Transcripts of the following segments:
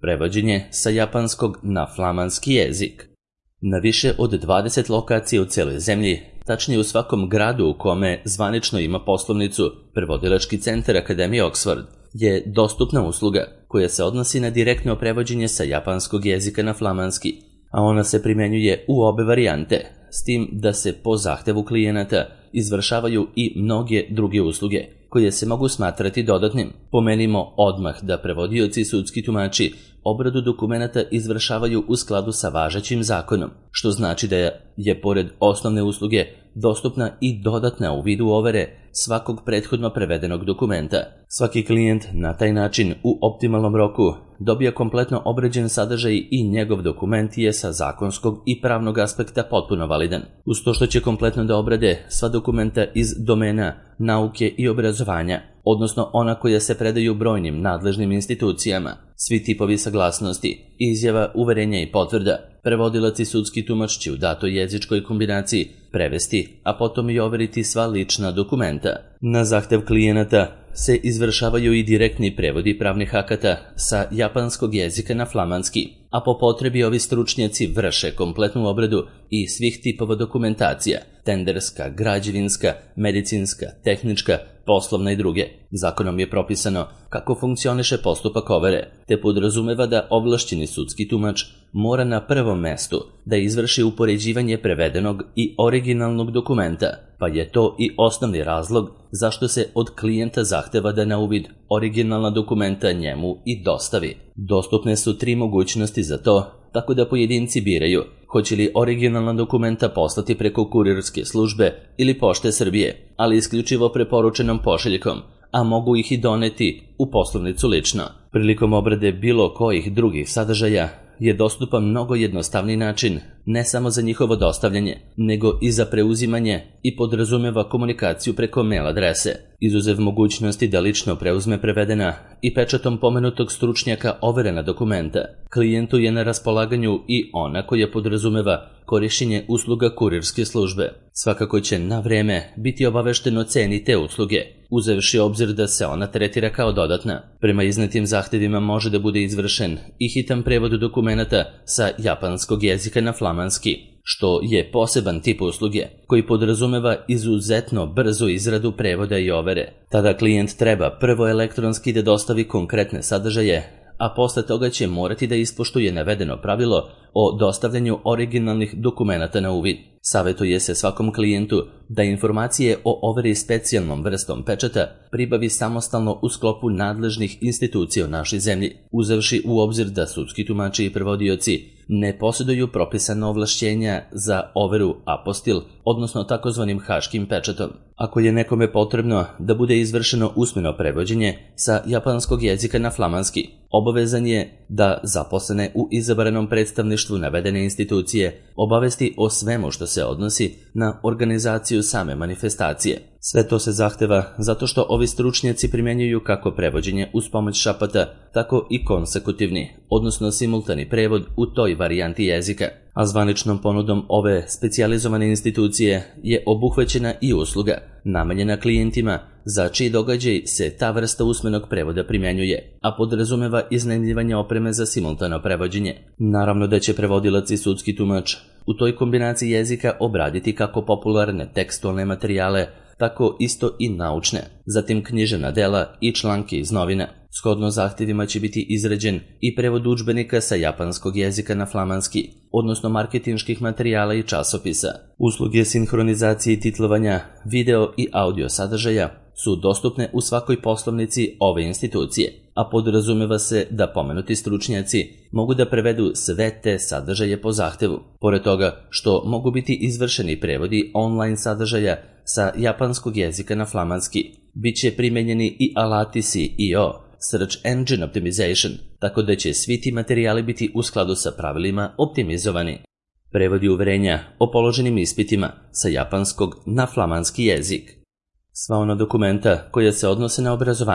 prevođenje sa japanskog na flamanski jezik. Na više od 20 lokacija u celoj zemlji, tačnije u svakom gradu u kome zvanično ima poslovnicu Prevodilački centar Akademije Oxford, je dostupna usluga koja se odnosi na direktno prevođenje sa japanskog jezika na flamanski, a ona se primjenjuje u obe varijante, s tim da se po zahtevu klijenata izvršavaju i mnoge druge usluge, koje se mogu smatrati dodatnim. Pomenimo odmah da prevodioci i sudski tumači obradu dokumenata izvršavaju u skladu sa važećim zakonom, što znači da je pored osnovne usluge dostupna i dodatna u vidu overe svakog prethodno prevedenog dokumenta. Svaki klijent na taj način u optimalnom roku dobija kompletno obrađen sadržaj i njegov dokument je sa zakonskog i pravnog aspekta potpuno validan. Uz to što će kompletno da obrade sva dokumenta iz domena nauke i obrazovanja, odnosno ona koja se predaju brojnim nadležnim institucijama, svi tipovi saglasnosti, izjava, uverenja i potvrda, prevodilac i sudski tumač će u datoj jezičkoj kombinaciji prevesti, a potom i overiti sva lična dokumenta. Na zahtev klijenata se izvršavaju i direktni prevodi pravnih akata sa japanskog jezika na flamanski, a po potrebi ovi stručnjaci vrše kompletnu obradu i svih tipova dokumentacija, tenderska, građevinska, medicinska, tehnička, poslovna i druge. Zakonom je propisano kako funkcioniše postupak overe, te podrazumeva da ovlašćeni sudski tumač mora na prvom mestu da izvrši upoređivanje prevedenog i originalnog dokumenta, pa je to i osnovni razlog zašto se od klijenta zahteva da na uvid originalna dokumenta njemu i dostavi. Dostupne su 3 mogućnosti za to, tako da pojedinci biraju hoće li originalna dokumenta poslati preko kurirske službe ili Pošte Srbije, ali isključivo preporučenom pošiljkom, a mogu ih i doneti u poslovnicu lično. Prilikom obrade bilo kojih drugih sadržaja je dostupan mnogo jednostavniji način, ne samo za njihovo dostavljanje, nego i za preuzimanje i podrazumeva komunikaciju preko mail adrese, izuzev mogućnosti da lično preuzme prevedena i pečatom pomenutog stručnjaka overena dokumenta. Klijentu je na raspolaganju i ona koja podrazumeva korišćenje usluga kurirske službe. Svakako će na vreme biti obavešten o ceni te usluge, uzevši obzir da se ona tretira kao dodatna. Prema iznetim zahtevima može da bude izvršen i hitan prevod dokumenata sa japanskog jezika na flamanski, što je poseban tip usluge koji podrazumeva izuzetno brzu izradu prevoda i overe. Tada klijent treba prvo elektronski da dostavi konkretne sadržaje, a posle toga će morati da ispoštuje navedeno pravilo o dostavljanju originalnih dokumenata na uvid. Savetuje se svakom klijentu da informacije o overi specijalnom vrstom pečata pribavi samostalno u sklopu nadležnih institucija u našoj zemlji, uzevši u obzir da sudski tumači i prevodioci ne posjeduju propisana ovlašćenja za overu apostil, odnosno takozvanim haškim pečatom. Ako je nekome potrebno da bude izvršeno usmeno prevođenje sa japanskog jezika na flamanski, obavezan je da zaposlene u izabranom predstavništvu navedene institucije obavesti o svemu što se odnosi na organizaciju same manifestacije. Sve to se zahteva zato što ovi stručnjaci primjenjuju kako prevođenje uz pomoć šapata, tako i konsekutivni, odnosno simultani prevod u toj varijanti jezika. A zvaničnom ponudom ove specijalizovane institucije je obuhvaćena i usluga namenjena klijentima za čiji događaj se ta vrsta usmenog prevoda primjenjuje, a podrazumeva iznajmljivanje opreme za simultano prevođenje. Naravno da će prevodilac i sudski tumač u toj kombinaciji jezika obraditi kako popularne tekstualne materijale, tako isto i naučne, zatim književna dela i članke iz novina. Shodno zahtjevima će biti izrađen i prevod udžbenika sa japanskog jezika na flamanski, odnosno marketinških materijala i časopisa. Usluge sinhronizacije i titlovanja, video i audio sadržaja su dostupne u svakoj poslovnici ove institucije, a podrazumeva se da pomenuti stručnjaci mogu da prevedu sve te sadržaje po zahtevu. Pored toga što mogu biti izvršeni prevodi online sadržaja sa japanskog jezika na flamanski, bit će primenjeni i alati SEO, Search Engine Optimization, tako da će svi ti materijali biti u skladu sa pravilima optimizovani. Prevodi uverenja o položenim ispitima sa japanskog na flamanski jezik. Sva ona dokumenta koja se odnose na obrazovanje,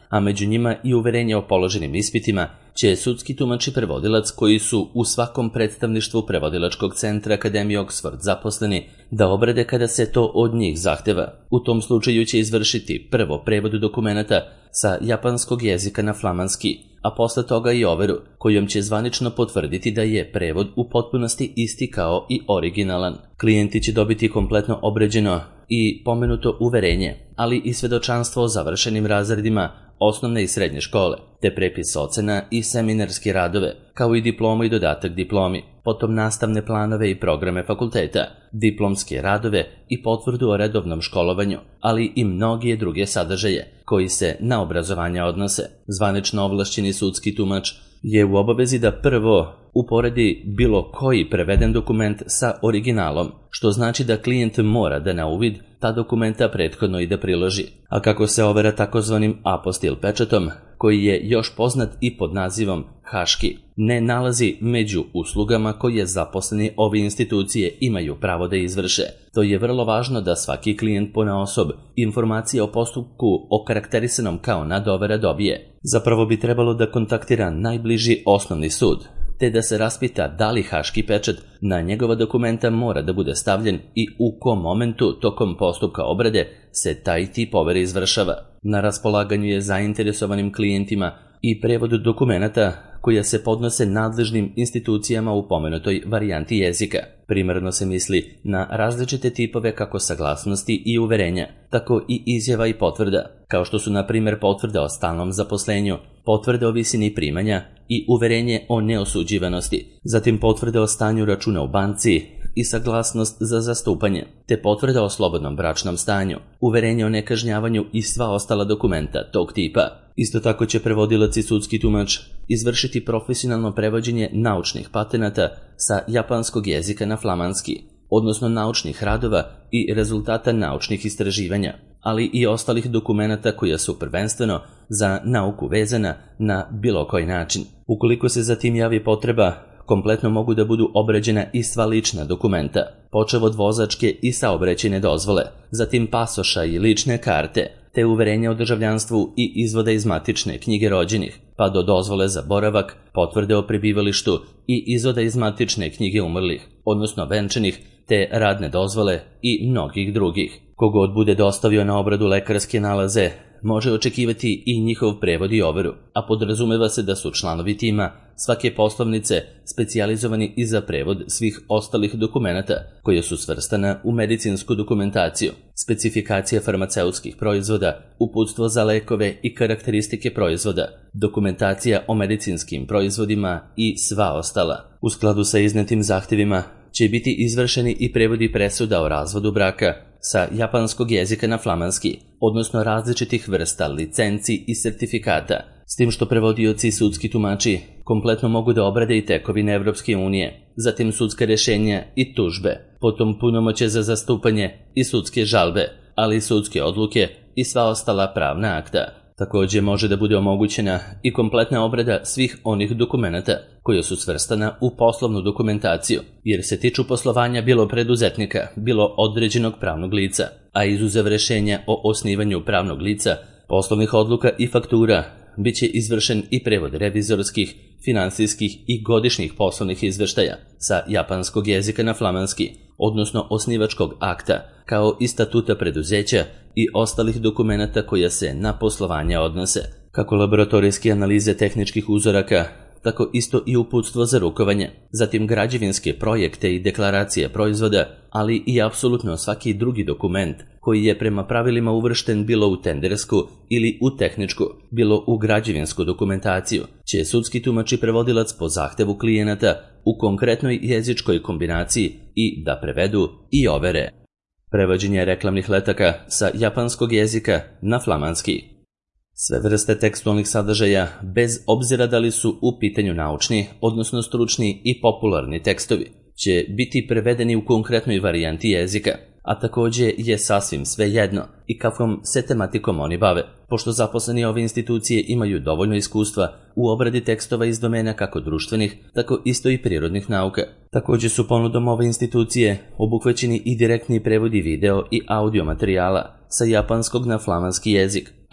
a među njima i uverenje o položenim ispitima, će sudski tumač i prevodilac koji su u svakom predstavništvu prevodilačkog centra Akademije Oxford zaposleni da obrade kada se to od njih zahteva. U tom slučaju će izvršiti prvo prevod dokumenata sa japanskog jezika na flamanski, a posle toga i overu, kojom će zvanično potvrditi da je prevod u potpunosti isti kao i originalan. Klijenti će dobiti kompletno obređeno i pomenuto uverenje, ali i svedočanstvo o završenim razredima osnovne i srednje škole, te prepis ocena i seminarske radove, kao i diplomu i dodatak diplomi, potom nastavne planove i programe fakulteta, diplomske radove i potvrdu o redovnom školovanju, ali i mnoge druge sadržaje koji se na obrazovanje odnose. Zvanično ovlašćeni sudski tumač je u obavezi da prvo uporedi bilo koji preveden dokument sa originalom, što znači da klijent mora da na uvid ta dokumenta prethodno i da priloži, a kako se overa takozvanim apostil pečatom, koji je još poznat i pod nazivom haški, ne nalazi među uslugama koje zaposleni ove institucije imaju pravo da izvrše. To je vrlo važno da svaki klijent ponaosob informacije o postupku okarakterisanom kao nadovera dobije. Zapravo bi trebalo da kontaktira najbliži osnovni sud, te da se raspita da li haški pečat na njegova dokumenta mora da bude stavljen i u kom momentu tokom postupka obrade se taj tip overe izvršava. Na raspolaganju je zainteresovanim klijentima i prevod dokumenata koja se podnose nadležnim institucijama u pomenutoj varijanti jezika. Primarno se misli na različite tipove kako saglasnosti i uverenja, tako i izjava i potvrda, kao što su na primjer potvrda o stalnom zaposlenju, potvrde o visini primanja i uverenje o neosuđivanosti, zatim potvrde o stanju računa u banci i saglasnost za zastupanje, te potvrda o slobodnom bračnom stanju, uverenje o nekažnjavanju i sva ostala dokumenta tog tipa. Isto tako će prevodilac i sudski tumač izvršiti profesionalno prevođenje naučnih patenata sa japanskog jezika na flamanski, odnosno naučnih radova i rezultata naučnih istraživanja, ali i ostalih dokumenata koja su prvenstveno za nauku vezana na bilo koji način. Ukoliko se za tim javi potreba, kompletno mogu da budu obrađena i sva lična dokumenta, počev od vozačke i saobraćajne dozvole, zatim pasoša i lične karte, te uverenja o državljanstvu i izvoda iz matične knjige rođenih, pa do dozvole za boravak, potvrde o prebivalištu i izvoda iz matične knjige umrlih, odnosno venčanih, te radne dozvole i mnogih drugih. Kogod bude dostavio na obradu lekarske nalaze, može očekivati i njihov prevod i overu, a podrazumeva se da su članovi tima svake poslovnice specijalizovani i za prevod svih ostalih dokumenata koje su svrstana u medicinsku dokumentaciju, specifikacija farmaceutskih proizvoda, uputstvo za lekove i karakteristike proizvoda, dokumentacija o medicinskim proizvodima i sva ostala. U skladu sa iznetim zahtevima će biti izvršeni i prevodi presuda o razvodu braka sa japanskog jezika na flamanski, odnosno različitih vrsta licenci i sertifikata, s tim što prevodioci i sudski tumači kompletno mogu da obrade i tekovine Evropske unije, zatim sudska rješenja i tužbe, potom punomoćje za zastupanje i sudske žalbe, ali i sudske odluke i sva ostala pravna akta. Također može da bude omogućena i kompletna obrada svih onih dokumenata koja su svrstana u poslovnu dokumentaciju, jer se tiču poslovanja bilo preduzetnika, bilo određenog pravnog lica, a izuzev rješenja o osnivanju pravnog lica, poslovnih odluka i faktura, bit će izvršen i prevod revizorskih, finansijskih i godišnjih poslovnih izveštaja sa japanskog jezika na flamanski, odnosno osnivačkog akta, kao i statuta preduzeća i ostalih dokumenata koja se na poslovanje odnose, kako laboratorijske analize tehničkih uzoraka, tako isto i uputstvo za rukovanje, zatim građevinske projekte i deklaracije proizvoda, ali i apsolutno svaki drugi dokument koji je prema pravilima uvršten bilo u tendersku ili u tehničku, bilo u građevinsku dokumentaciju, će sudski tumač i prevodilac po zahtevu klijenata u konkretnoj jezičkoj kombinaciji i da prevedu i overe. Prevođenje reklamnih letaka sa japanskog jezika na flamanski. Sve vrste tekstualnih sadržaja, bez obzira da li su u pitanju naučni, odnosno stručni i popularni tekstovi, će biti prevedeni u konkretnoj varijanti jezika, a također je sasvim svejedno i kakvom se tematikom oni bave, pošto zaposleni ove institucije imaju dovoljno iskustva u obradi tekstova iz domena kako društvenih, tako isto i prirodnih nauka. Također su ponudom ove institucije obuhvaćeni i direktni prevodi video i audio materijala sa japanskog na flamanski jezik,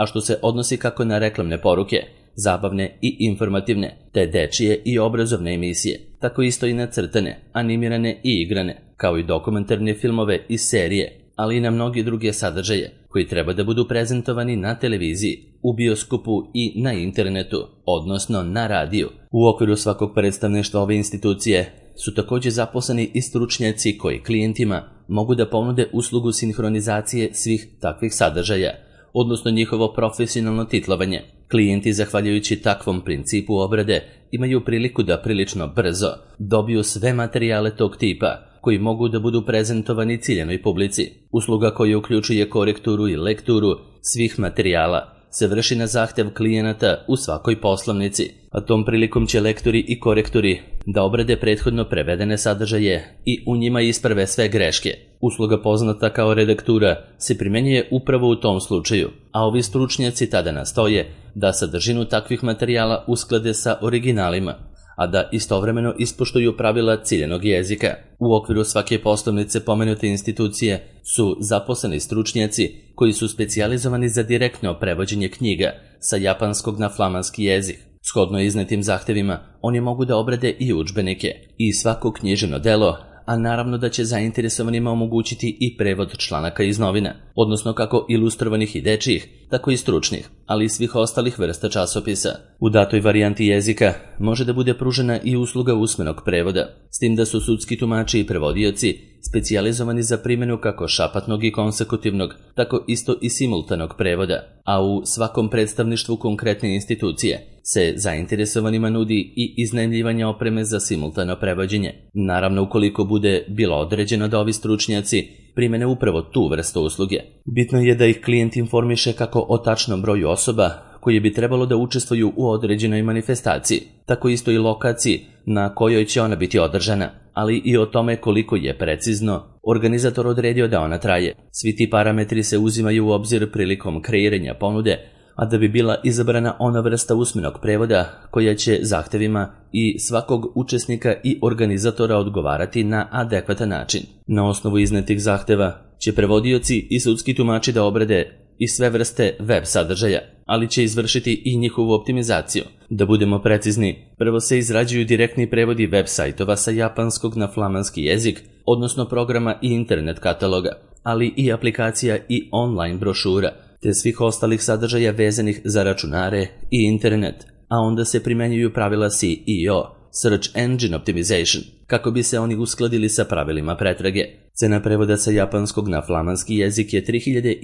a što se odnosi kako na reklamne poruke, zabavne i informativne, te dečije i obrazovne emisije, tako isto i na crtane, animirane i igrane, kao i dokumentarne filmove i serije, ali i na mnogi druge sadržaje koji treba da budu prezentovani na televiziji, u bioskopu i na internetu, odnosno na radiju. U okviru svakog predstavništva ove institucije su također zaposleni i stručnjaci koji klijentima mogu da ponude uslugu sinhronizacije svih takvih sadržaja, odnosno njihovo profesionalno titlovanje. Klijenti, zahvaljujući takvom principu obrade, imaju priliku da prilično brzo dobiju sve materijale tog tipa koji mogu da budu prezentovani ciljanoj publici. Usluga koja uključuje korekturu i lekturu svih materijala se vrši na zahtev klijenata u svakoj poslovnici, a tom prilikom će lektori i korektori da obrade prethodno prevedene sadržaje i u njima isprave sve greške. Usluga poznata kao redaktura se primjenjuje upravo u tom slučaju, a ovi stručnjaci tada nastoje da sadržinu takvih materijala usklade sa originalima, a da istovremeno ispoštuju pravila ciljanog jezika. U okviru svake poslovnice pomenute institucije su zaposleni stručnjaci koji su specijalizovani za direktno prevođenje knjiga sa japanskog na flamanski jezik. Shodno iznetim zahtevima, oni mogu da obrade i udžbenike i svako književno delo, a naravno da će zainteresovanima omogućiti i prevod članaka iz novina, odnosno kako ilustrovanih i dečijih, tako i stručnih, ali i svih ostalih vrsta časopisa. U datoj varijanti jezika može da bude pružena i usluga usmenog prevoda, s tim da su sudski tumači i prevodioci specijalizovani za primjenu kako šapatnog i konsekutivnog, tako isto i simultanog prevoda, a u svakom predstavništvu konkretne institucije se zainteresovanima nudi i iznajmljivanje opreme za simultano prevođenje. Naravno, ukoliko bude bilo određeno da ovi stručnjaci primene upravo tu vrstu usluge. Bitno je da ih klijent informiše kako o tačnom broju osoba koje bi trebalo da učestvuju u određenoj manifestaciji, tako isto i lokaciji na kojoj će ona biti održana, ali i o tome koliko je precizno organizator odredio da ona traje. Svi ti parametri se uzimaju u obzir prilikom kreiranja ponude, a da bi bila izabrana ona vrsta usmenog prevoda koja će zahtevima i svakog učesnika i organizatora odgovarati na adekvatan način. Na osnovu iznetih zahteva će prevodioci i sudski tumači da obrade i sve vrste web sadržaja, ali će izvršiti i njihovu optimizaciju. Da budemo precizni, prvo se izrađuju direktni prevodi web sajtova sa japanskog na flamanski jezik, odnosno programa i internet kataloga, ali i aplikacija i online brošura, te svih ostalih sadržaja vezanih za računare i internet, a onda se primjenjuju pravila SEO, Search Engine Optimization, kako bi se oni uskladili sa pravilima pretrage. Cena prevoda sa japanskog na flamanski jezik je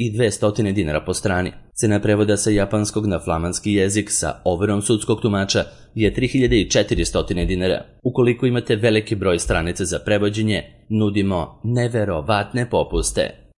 3200 dinara po strani. Cena prevoda sa japanskog na flamanski jezik sa overom sudskog tumača je 3400 dinara. Ukoliko imate veliki broj stranica za prevođenje, nudimo neverovatne popuste.